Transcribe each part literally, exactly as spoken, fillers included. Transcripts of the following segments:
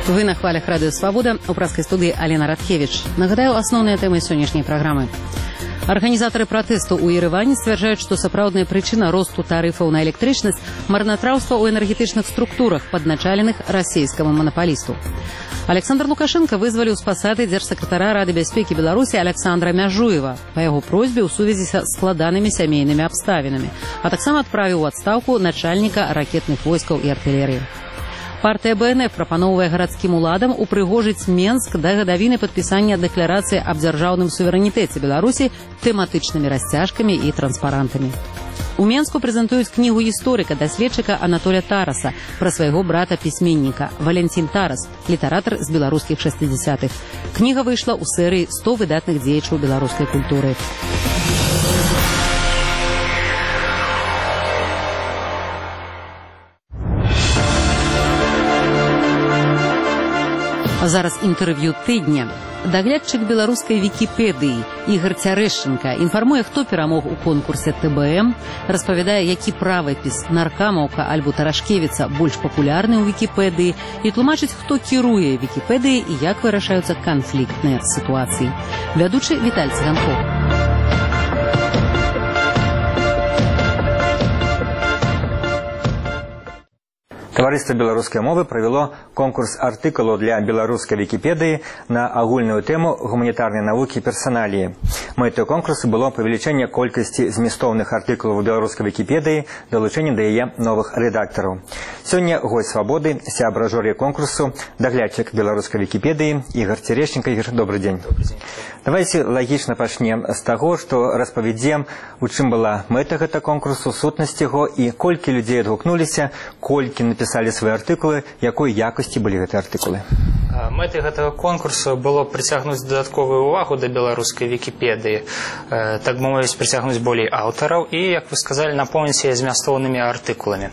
Вы на хвалях Радыё Свабода, у праскай студыі Алена Радкевіч. Нагадаю, асноўныя тэмы сённяшняй праграмы. Арганізатары пратэсту ў Ерэване сцвярджаюць, што сапраўдная прычына росту тарыфаў на электрычнасць – марнатраўства ў энергетычных структурах, падначаленых расійскаму манапалісту. Александр Лукашенко вызваліў з пасады дзяржсакратара Рады бяспекі Беларусі Александра Мяжуева па яго просьбе ў сувязі са складанымі сямейнымі абставінамі, а таксама адправіў у адстаўку начальніка ракетных войскаў і артылерыі. Партыя Бэ Эн Эф прапаноўвае гарадскім уладам упрыгожыць Менск да гадавіны падпісання дэкларацыі аб дзяржаўным суверэнітэце Беларусі тэматычнымі расцяжкамі і транспарантамі. У Менску прэзентуюць кнігу гісторыка-даследчыка Анатоля Тараса пра свайго брата-пісьменніка Валянцін Тарас, літаратар з беларускіх шэсцідзясятых. Кніга выйшла ў серыі сто выдатных дзеячаў беларускай культуры. Зараз інтэрв'ю тыдня. Даглядчык беларускай вікіпедыі Ігор Цярэшченка інфармуе, хто перамог у конкурсе Тэ Бэ Эм, распавядае, які правапіс Наркамаўка альбо Тарашкевіца больш папулярны ў вікіпедыі і тлумачыць, хто кіруе вікіпедыяй і як вырашаюцца канфліктныя сітуацыі. Вядучы Віталь Цыганкоў. Таварыства беларускай мовы правяло конкурс артыкулаў для беларускай вікіпедыі на агульную тэму гуманітарнай навукі персаналіі. Мэтай конкурсу было павелічэнне колькасці змястоўных артыкулаў у беларускай вікіпедыі, далучэнне да яе новых рэдактараў. Сёння госць Свабоды, сябра журы конкурсу, даглядчык беларускай вікіпедыі Ігор Цярэшченка. Ігор, добрый дзень. Давайте лагічна пачнем з таго, што распавядзем, у чым была мэта гэта конкурсу, сутнасць яго і колькі людзей адгукнуліся, колькі напісалі свае артыкулы, якой якасці былі гэтыя артыкулы. Мэтай гэтага конкурсу было прыцягнуць дадатковую увагу да беларускай вікіпедыі, так бы мовіць, прыцягнуць болей аўтараў і, як вы сказалі, напоўніць яе змястоўнымі артыкуламі.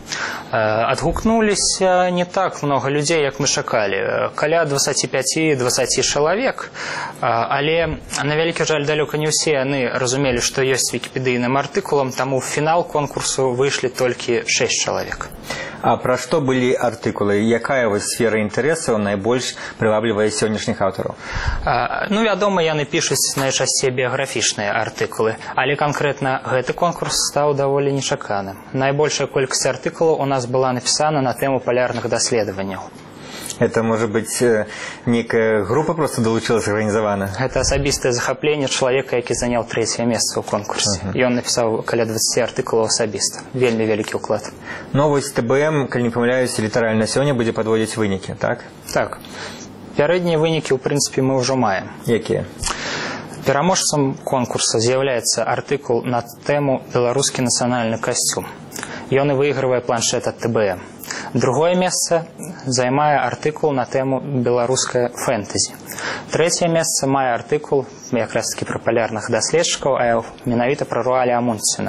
Адгукнуліся не так много людзей, як мы чакалі, каля дваццаць пяць дваццаць чалавек, але, на вялікі жаль, далёка не ўсе яны разумелі, што ёсць вікіпедыйным артыкулам, таму ў фінал конкурсу выйшлі толькі шэсць чалавек. А пра што былі артыкулы? Якая вось сфера інтарэсаў найбольш прываблівае сённяшніх аўтараў? Ну, вядома, яны пішуць найчасцей біяграфічныя артыкулы, але канкрэтна гэты конкурс стаў даволі нечаканым. Найбольшая колькасць артыкулаў у нас была напісана на тэму палярных даследаванняў. Это, может быть, некая группа просто долучилась организована? Это асабістае захапленне чалавека, які заняў трэцяе месца ў конкурсе. Uh-huh. Ён напісаў каля дваццаць артыкулаў асабіста. Вельмі вялікі ўклад. Но вось Тэ Бэ Эм, калі не памыляюсь, літаральна сёння будзе падводзіць вынікі, так? Так. Пярэднія вынікі, ў прынцыпе, мы ўжо маем. Якія? Пераможцам конкурса з'яўляецца артыкул на тэму «Беларускі нацыянальны касцюм». Ён і выйгрывае планшет ад Тэ Бэ Эм. Другое месца займае артыкул на тэму «Беларускае фэнтэзі». Трэцяе месца мае артыкул якраз-такі пра палярных даследчыкаў, а менавіта пра Руаля Амундсена.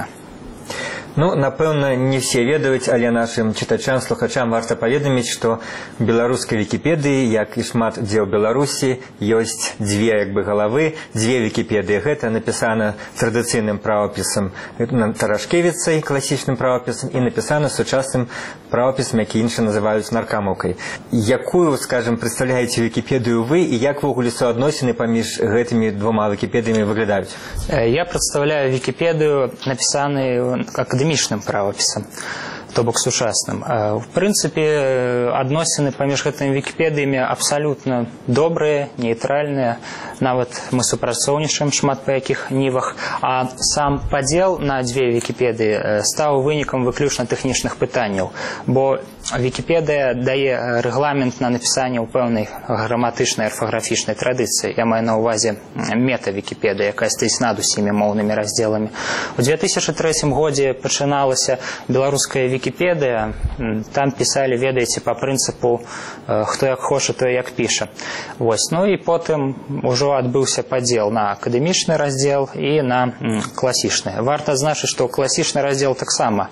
Ну, напэўна, не все ведаюць, але нашым чытачам, слухачам варта паведаміць, што беларускай вікіпедыі, як і шмат дзе ў Беларусі, ёсць дзве як бы галавы, дзве вікіпедыі. Гэта напісана традыцыйным правапісам Тарашкевіцай, класічным правапісам, і напісана сучасным правапісам, які іншы называюць наркамаўкай. Якую, скажем, прадстаўляеце вікіпедыю вы, і як вогуле суадносіны паміж гэтымі двума вікіпедыямі выглядаюць? Я прадстаўляю вікіпедыю, напісаную акадэмічным правапісам, то бок сучасным. В прынцыпе, адносіны паміж гэтымі вікіпедыямі абсалютна добрыя, нейтральныя. Нават мы супрацоўнічаем шмат па якіх нівах. А сам падзел на дзве вікіпедыі стаў вынікам выключна тэхнічных пытанняў, бо Вікіпедыя дае рэгламент на напісанне ў пэўнай граматычнай арфаграфічнай традыцыі. Я маю на ўвазе мета-вікіпедыя, якая стаіць над усімі моўнымі раздзеламі. У две тысячы трэцім годзе пачыналася беларуская вікіпедыя. Там пісалі, ведаеце, па прынцыпу хто як хоча, той як піша. Вось. Ну і потым ужо адбыўся падзел на акадэмічны раздзел і на класічны. Варта адзначыць, што класічны раздзел таксама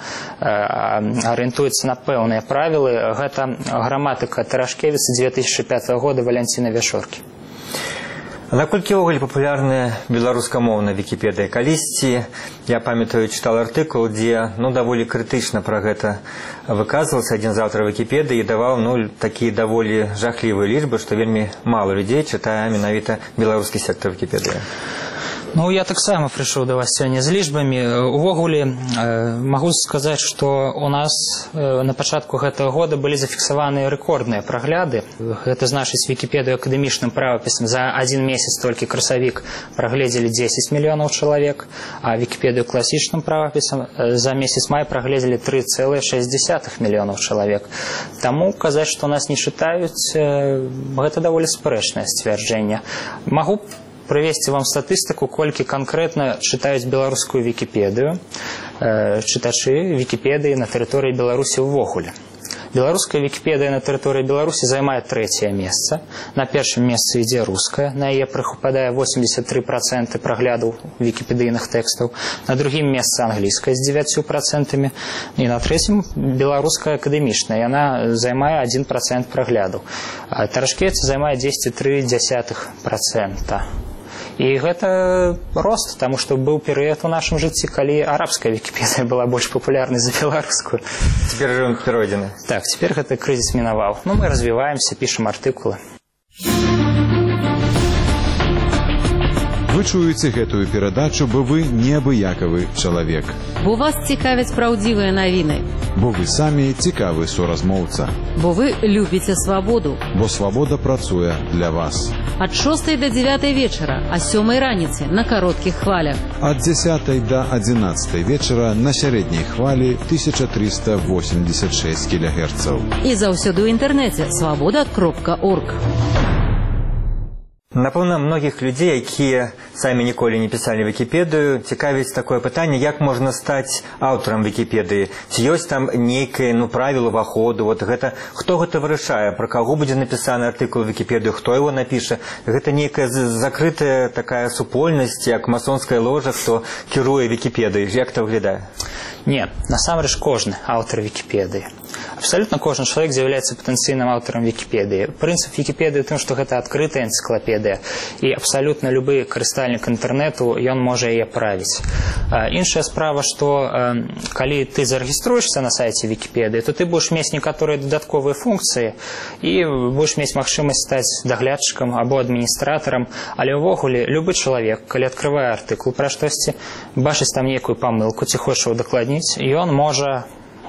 арыентуецца на пэўныя правілы. Гэта граматыка Тарашкевіца две тысячи пятого года Валянціна Вяшоркі. Наколькі ўвогуле папулярная беларускамоўная Вікіпедыя? Калісьці, я памятаю, чытал артыкул, дзе ну, даволі крытычна пра гэта выказваўся адзін з аўтараў Вікіпедыі і даваў ну, такія даволі жахлівыя лічбы, што вельмі мала людзей чытае менавіта беларускі сектар Вікіпедыі. Ну, я таксама прыйшоў да вас сёння з лічбамі. Увогуле, э, магу сказаць, што у нас э, на пачатку гэтага года былі зафіксаваныя рэкордныя прагляды. Гэта значыць, Вікіпедыю акадэмічным правапісам за адзін месяц толькі красавік прагледзелі дзесяць мільёнаў чалавек, а Вікіпедыю класічным правапісам за месяц май прагледзелі тры цэлых шэсць дзесятых мільёнаў чалавек. Таму казаць, што нас не чытаюць, э, гэта даволі спрэчнае сцвярджэнне. Магу прывесці вам статыстыку, колькі канкрэтна чытаюць беларускую Вікіпедыю э, чытачы Вікіпедыі на тэрыторыі Беларусі ўвогуле. Беларуская Вікіпедыя на тэрыторыі Беларусі займае трэцяе месца. На першым месцы ідзе руская, на яе прыпадае восемьдесят три процента праглядаў вікіпедыйных тэкстаў. На другім месцы англійская з дзевяццю процентамі. І на трэцім беларуская акадэмічная, яна займае адзін процент праглядаў. Тарашкевіца займае дзесяць цэлых тры дзесятых процента. І гэта рост, таму што быў перыяд у нашым жыцці, калі арабская Вікіпедыя была больш папулярнай за беларускую. Цяпер жывем перайдзены. Так, цяпер гэты крызіс мінаваў. Ну, мы развіваемся, пішам артыкулы. Вы чуеце гэтую перадачу, бо вы неабыякавы чалавек. Бо вас цікавяць праўдзівыя навіны. Бо вы самі цікавы суразмоўца. Бо вы любіце свабоду. Бо свабода працуе для вас. Ад шостай да дзевятай вечара, а сёмай раніцы на кароткіх хвалях. Ад дзесятай да адзінаццатай вечара на сярэдняй хвалі тысяча трыста восемьдесят шесть кілогерцаў. І заўсёды ў інтэрнэце свабода кропка орг. Напэўна, многіх людзей, якія самі ніколі не пісалі Вікіпедыю, цікавіць такое пытанне, як можна стаць аўтарам Вікіпедыі. Ці ёсць там нейкае ну, правіла уваходу? Вот гэта, хто гэта вырашае? Пра каго будзе напісаны артыкул Вікіпедыю? Хто яго напіша? Гэта нейкая закрытая такая супольнасць, як масонская ложа, хто кіруе Вікіпедыяй. Як это выглядае? Не, насамрэч кожны аўтар Вікіпедыі. Абсолютно кожны чалавек з'яўляецца патэнцыйным аўтарам Вікіпедыі. Прынцып Вікіпедыі ў тым, што гэта адкрытая энцыклапедыя, і абсалютна любы карыстальнік інтэрнэту, ён можа яе правіць. Іншая справа, што калі ты зарэгіструешся на сайце Вікіпедыі, то ты будзеш мець некаторыя дадатковыя функцыі і будзеш мець магчымасць стаць даглядчыкам або адміністратарам, але ўвогуле любы чалавек, калі адкрывае артыкул пра штосьці, бачыць там нейкую памылку, ці хоча удакладніць, і ён можа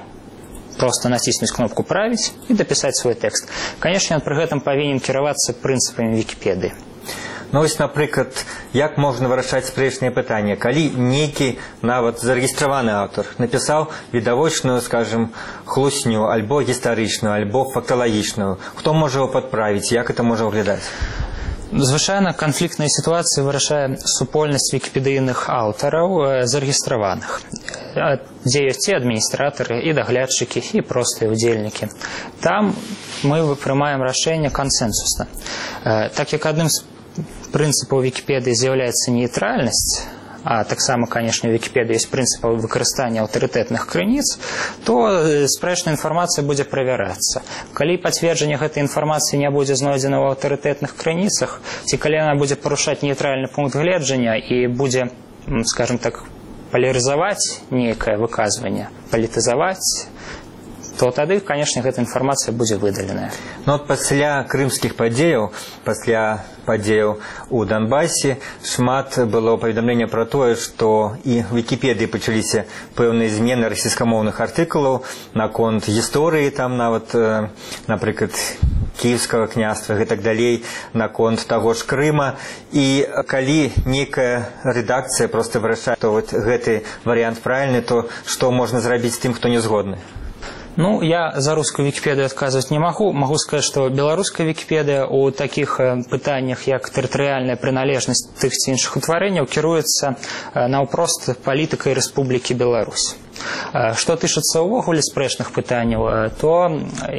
просто націснуць кнопку «Правіць» і дапісаць свой тэкст. Канешне, ён пры гэтым павінен кіравацца прынцыпамі Вікіпедыі. Ну, вось, напрыклад, як можна вырашаць спрэчныя пытанні? Калі нейкі, нават зарэгістраваны аўтар, напісаў відавочную, скажем, хлусню, альбо гістарычную, альбо факталагічную, хто можа яго падправіць? Як это можа выглядаць? Звычайна канфліктныя сітуацыі вырашае супольнасць вікіпедыйных аўтараў зарэгістраваных, дзе ёсць і адміністратары, і даглядчыкі, і простыя удзельнікі. Там мы прымаем рашэнне кансэнсусна. Так як адным з прынцыпаў Вікіпедыі з'яўляецца нейтральнасць, а таксама, канешне, у Вікіпедыі ёсць прынцып выкарыстання аўтарытэтных крыніц, то спрэчная інфармацыя будзе правярацца. Калі пацверджанне гэтай інфармацыі не будзе знойдзена ў аўтарытэтных крыніцах, ці калі яна будзе парушаць нейтральны пункт гледжання і будзе, скажем так, палярызаваць нейкае выказванне, палітызаваць, то тады, канешне, гэта інфармацыя будзе выдаленая. Ну, пасля крымскіх падзеяў, пасля падзеяў у Донбасе, шмат было паведамлення пра тое, што і ў Вікіпедыі пачаліся пэўныя змены расійскамоўных артыкулаў наконт гісторыі, там нават, э, напрыклад, кіеўскага княства і так далей, наконт таго ж Крыма. І калі нейкая рэдакцыя проста вырашае, то вот гэты варыянт правільны, то што можна зрабіць тым, хто не згодны? Ну, я за рускую Вікіпедыю адказваць не магу. Магу сказаць, што беларуская Вікіпедыя ў такіх пытаннях, як тэрытарыяльная прыналежнасць тых ці іншых утварэнняў, кіруецца наўпрост палітыкай Рэспублікі Беларусь. Што тычыцца ўвогуле спрэчных пытанняў, то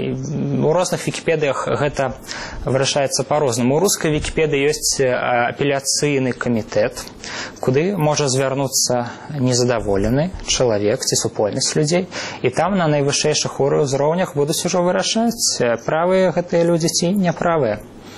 у розных Вікіпедыях гэта вырашаецца па-рознаму. У рускай Вікіпедыі ёсць апеляцыйны камітэт, куды можа звярнуцца незадаволены чалавек ці супольнасць людзей, і там на найвышэйшых узроўнях будуць ужо вырашаць, правыя гэтыя людзі ці няправыя.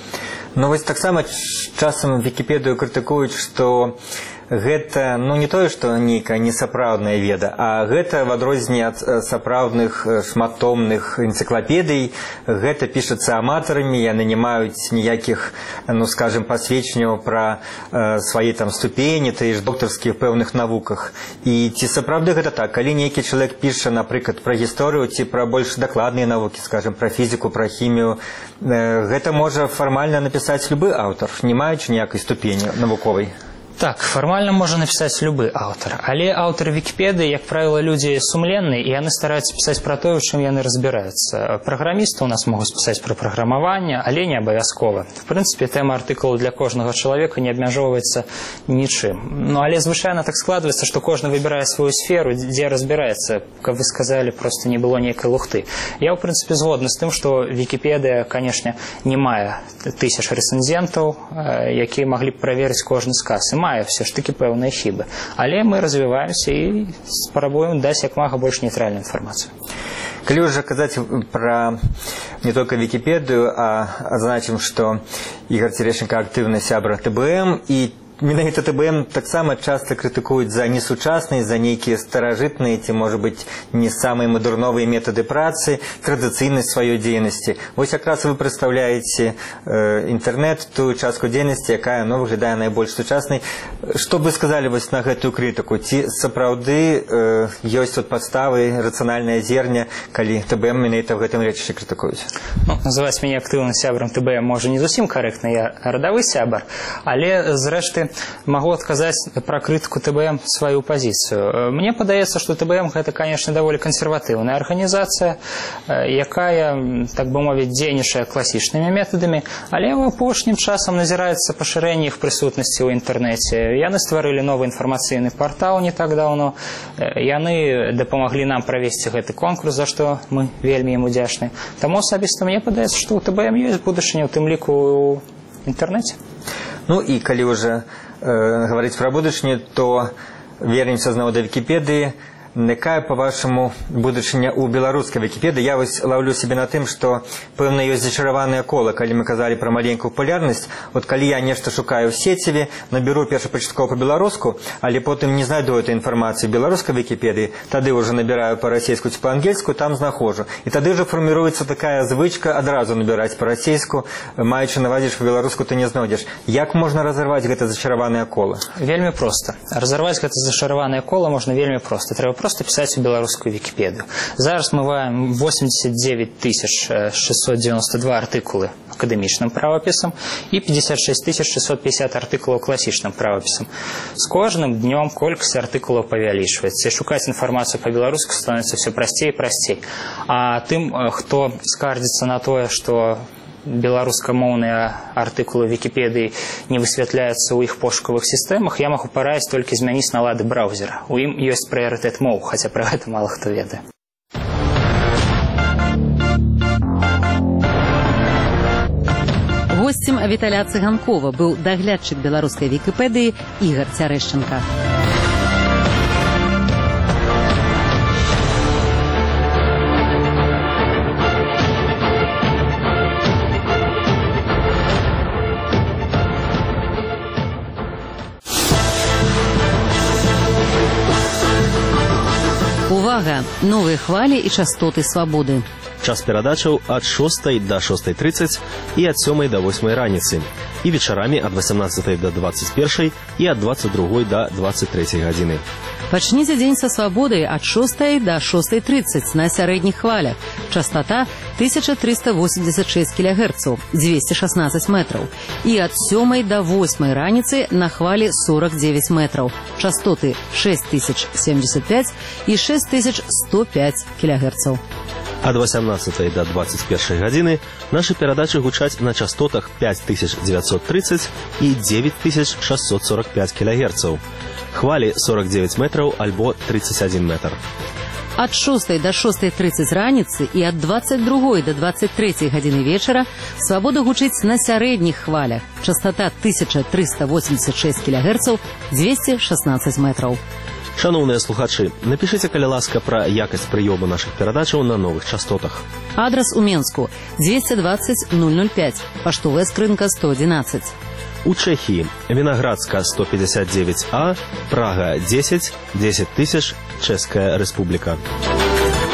Ну вось таксама часам Вікіпедыю крытыкуюць, што гэта ну не тое, што нейкая несапраўдная веда, а гэта в адрозненне ад сапраўдных шматтомных энцыклапедый, гэта пішацца аматарамі, яны не маюць ніякіх, ну скажем, пасведчанняў пра э, свае там ступені, тыя ж доктарскія пэўных навуках. І ці сапраўды гэта так, калі нейкі чалавек піша, напрыклад, пра гісторыю ці пра больш дакладныя навукі, скажем, пра фізіку, пра хімію, э, гэта можа фармальна напісаць любы аўтар, не маючы ніякай ступені навуковай. Так, фармальна можа напісаць любы аўтар, але аўтары Вікіпедыі, як правіла, людзі сумленныя, і яны стараюцца пісаць пра тое, у чым яны разбіраюцца. Праграмісты ў нас могуць пісаць пра праграмаванне, але не абавязкова. В прынцыпе, тэма артыкулу для кожнага чалавека не абмяжоўваецца нічым. Ну, але звычайна так складваецца, што кожны выбірае сваю сферу, дзе разбіраецца, каб вы сказалі, проста не было нейкай лухты. Я, ў прынцыпе, згодны з тым, што Вікіпедыя, канешне, не мае тысяч рэцэнзентаў, якія маглі б праверыць кожны сказ. Мае все ж таки пэўныя хібы. Але мы развіваемся і спрабуем даць як мага больш нейтральную інфармацыю. Калі ўжо казаць пра не толькі Вікіпедыю, а адзначым, што Ігор Церешенко актыўны сябра тэ бэ эм, і менавіта тэ бэ эм таксама часта крытыкуюць за несучасныя, за нейкія старажытныя ці, можа быць, не самыя мадэрновыя метады працы, традыцыйнасць сваёй дзейнасці. Вось якраз вы прадстаўляеце э, інтэрнэт, тую частку дзейнасці, якая ну, выглядае найбольш сучаснай. Што бы сказалі вось на гэтую крытыку? Ці сапраўды э, ёсць тут падставы, рацыянальная зерня, калі тэ бэ эм менавіта ў гэтым рэчышчы крытыкуюць? Ну, называць мяне актыўным сябрам тэ бэ эм можа не зусім карэктна, я радавы сябар, але зрэшты могу адказаць пра крытыку тэ бэ эм сваю пазіцыю. Мне падаецца, што тэ бэ эм гэта, конечно, даволі кансерватыўная арганізацыя, якая, так бы мовіць, дзейнічае класічнымі метадамі, але ў апошнім часам назіраецца пашырэнне іх прысутнасці ў інтэрнэце. Яны стварылі новы інфармацыйны партал не так даўно, яны дапамаглі нам правесці гэты конкурс, за што мы вельмі ім удзячны. Таму асабіста мне падаецца, што ў тэ бэ эм ёсць будучыня, у тым ліку ў інтэрнэце. Ну і калі ўжо э, гаварыць пра будучыню, то вернемся зноў да Вікіпедыі. Якая, па-вашаму, будучыня ў беларускай Вікіпедыі? Я вось лаўлю себе на тым, што пэўна ёсць зачараванае кола, калі мы казалі пра маленькую папулярнасць. От калі я нешта шукаю ў сеціве, наберу першапачаткова па-беларуску, але потым не знайду этой інфармацыі беларускай Вікіпедыі, тады ўжо набіраю па-расейску ці па-ангельску, там знаходжу. І тады ўжо фарміруецца такая звычка адразу набіраць па-расейску, маючы на ўвазе, што беларуску ты не знойдзеш. Як можна разарваць гэта зачараванае кола? Вельмі проста. Разарваць гэта зачараванае кола можна вельмі проста. Трэба просто писать у беларускую Вікіпедыю. Зараз мы маем восемьдесят девять тысяч шестьсот девяносто два артыкулы акадэмічным правапісам і пятьдесят шесть тысяч шестьсот пятьдесят артыкулаў класічным правапісам. З кожным днём колькасць артыкулаў павялічваецца. І шукаць інфармацыю па-беларуску становіцца все прасцей і прасцей. А тым, хто скардзіцца на тое, што беларускамоўныя артыкулы Вікіпедыі не высвятляюцца ў іх пошукавых сістэмах, я магу параіць толькі змяніць налады браузера. У ім ёсць прыярытэт моў, хаця пра гэта мала хто ведае. Госцем Віталя Цыганкова быў даглядчык беларускай Вікіпедыі Ігор Цярэшченка. Увага! Новыя хвалі і частоты свабоды. Час перадачаў ад шостай да шостай трыццаць і ад сёмай да восьмай раніцы. І вечарамі ад васямнаццатай да дваццаць першай і ад дваццаць другой да дваццаць трэцяй гадзіны. Пачніце дзень са свабодай ад шостай да шостай трыццаць на сярэдніх хвалях. Частота тысяча триста восемьдесят шесть кілогерцаў, двести шестнадцать метраў. І ад сёмай да восьмай раніцы на хвалі сорок девять метраў. Частоты шесть тысяч семьдесят пять і шесть тысяч сто пять кілогерцаў. Ад васямнаццатай да дваццаць першай гадзіны нашы перадачы гучаць на частотах пять тысяч девятьсот тридцать і девять тысяч шестьсот сорок пять кілогерцаў. Хвалі сорок девять метраў альбо тридцать один метр. Ад шостай да шостай трыццаць раніцы і ад дваццаць другой да дваццаць трэцяй гадзіны вечара свабода гучыць на сярэдніх хвалях. Частота тысяча триста восемьдесят шесть кілогерцаў, двести шестнадцать метраў. Шановныя слухачы, напишите, калі ласка, пра якасць прыёму нашых перадачаў на новых частотах. Адрес у Менску двести двадцать ноль ноль пять, паштовая скрынка сто одиннадцать. У Чехии Виноградска сто пятьдесят девять А, Прага десять, десять тысяч, Чешская Республика.